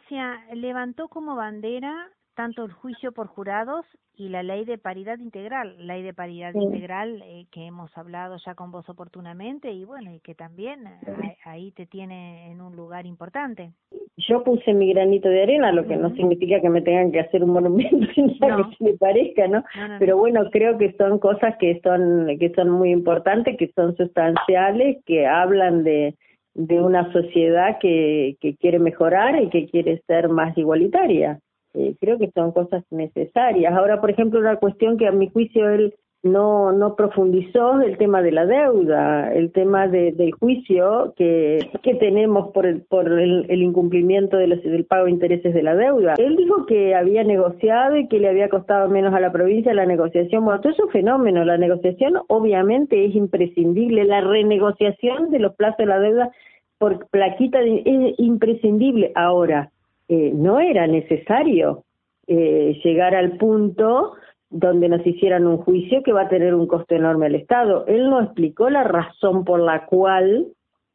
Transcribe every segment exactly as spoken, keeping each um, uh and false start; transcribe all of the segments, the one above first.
Gracia levantó como bandera tanto el juicio por jurados y la ley de paridad integral, ley de paridad Sí. integral eh, que hemos hablado ya con vos oportunamente y bueno, y que también eh, ahí te tiene en un lugar importante. Yo puse mi granito de arena, lo que uh-huh. no significa que me tengan que hacer un monumento ni nada no. que se le parezca, ¿no? No, no Pero no. bueno, creo que son cosas que son que son muy importantes, que son sustanciales, que hablan de de una sociedad que, que quiere mejorar y que quiere ser más igualitaria. Eh, creo que son cosas necesarias. Ahora, por ejemplo, una cuestión que a mi juicio él no no profundizó es el tema de la deuda, el tema de, del juicio que, que tenemos por el por el, el incumplimiento de los, del pago de intereses de la deuda. Él dijo que había negociado y que le había costado menos a la provincia la negociación. Bueno, todo eso es un fenómeno. La negociación obviamente es imprescindible. La renegociación de los plazos de la deuda por plaquita de, es imprescindible. Ahora, eh, no era necesario eh, llegar al punto donde nos hicieran un juicio que va a tener un costo enorme al Estado. Él no explicó la razón por la cual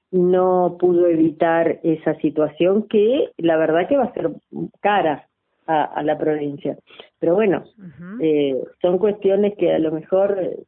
no pudo evitar esa situación que la verdad que va a ser cara a, a la provincia. Pero bueno, uh-huh. eh, son cuestiones que a lo mejor eh,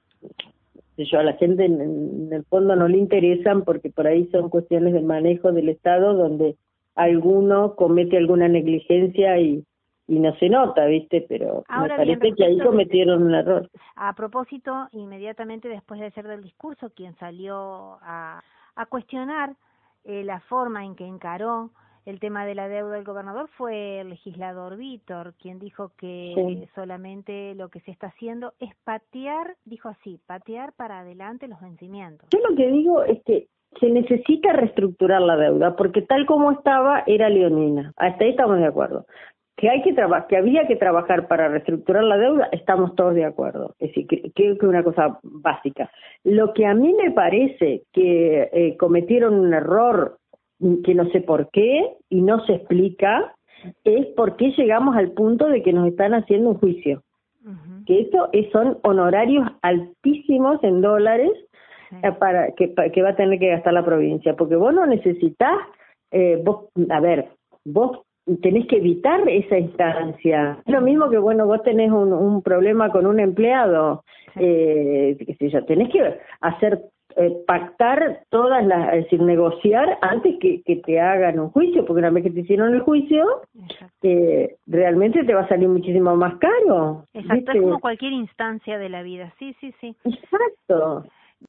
yo a la gente en, en el fondo no le interesan porque por ahí son cuestiones de manejo del Estado donde alguno comete alguna negligencia y y no se nota, ¿viste? Pero Ahora me parece bien, que ahí cometieron un error. A propósito, inmediatamente después de hacer del discurso, quien salió a, a cuestionar eh, la forma en que encaró el tema de la deuda del gobernador fue el legislador Vítor, quien dijo que sí. solamente lo que se está haciendo es patear, dijo así, patear para adelante los vencimientos. Yo lo que digo es que se necesita reestructurar la deuda, porque tal como estaba era leonina. Hasta ahí estamos de acuerdo. Que hay que trabajar, que había que trabajar para reestructurar la deuda, estamos todos de acuerdo. Es decir, creo que es una cosa básica. Lo que a mí me parece que eh, cometieron un error, que no sé por qué, y no se explica, es por qué llegamos al punto de que nos están haciendo un juicio. Uh-huh. Que eso es, son honorarios altísimos en dólares sí. eh, para que, para, que va a tener que gastar la provincia. Porque vos no necesitás, eh, vos, a ver, vos tenés que evitar esa instancia. Es lo mismo que, bueno, vos tenés un, un problema con un empleado, eh, qué sé yo, tenés que hacer, eh, pactar todas las, es decir, negociar antes que, que te hagan un juicio, porque una vez que te hicieron el juicio, eh, realmente te va a salir muchísimo más caro. Exacto, ¿viste? Es como cualquier instancia de la vida, sí, sí, sí. Exacto.